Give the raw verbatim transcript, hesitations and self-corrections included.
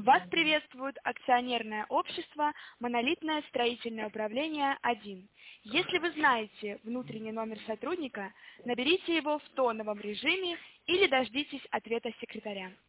Вас приветствует акционерное общество «Монолитное строительное управление один». Если вы знаете внутренний номер сотрудника, наберите его в тоновом режиме или дождитесь ответа секретаря.